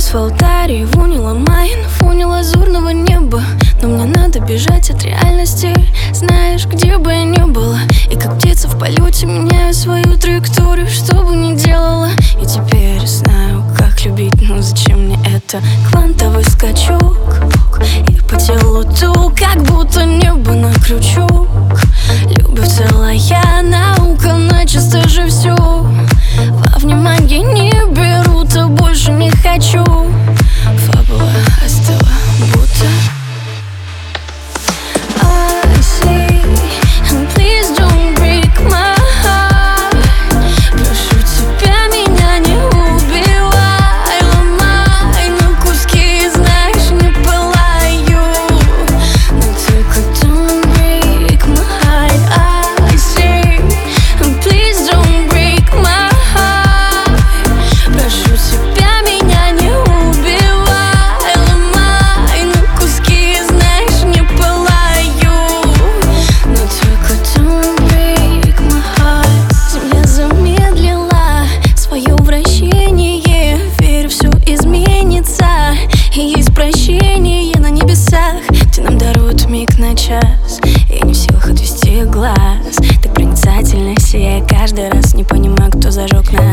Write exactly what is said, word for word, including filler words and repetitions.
в алтаре, в уне ломай, на фоне лазурного неба. Но мне надо бежать от реальности, знаешь, где бы я ни была. И как птица в полете меняю свою траекторию, что бы ни делала. И теперь знаю, как любить, но зачем мне это? Квантовый скачок, и по телу тук, как будто небо на крючок. Любовь целая наука, начисто же все. Во внимание не берут, а больше не хочу. Фабула остыла, будто I see, and please don't break my heart. Прошу тебя, меня не убивай, ломай на куски, знаешь, не пылаю. Но только don't break my heart. I see, and please don't break my heart. Прошу тебя, меня не убивай, ломай на куски, знаешь, не пылаю. Но только don't break my heart. Земля замедлила свое вращение, верю, все изменится, и есть прощение на небесах, где нам даруют миг на час. Я не в силах отвести глаз, так проницательно сияя каждый раз. Не понимаю, кто зажег нас.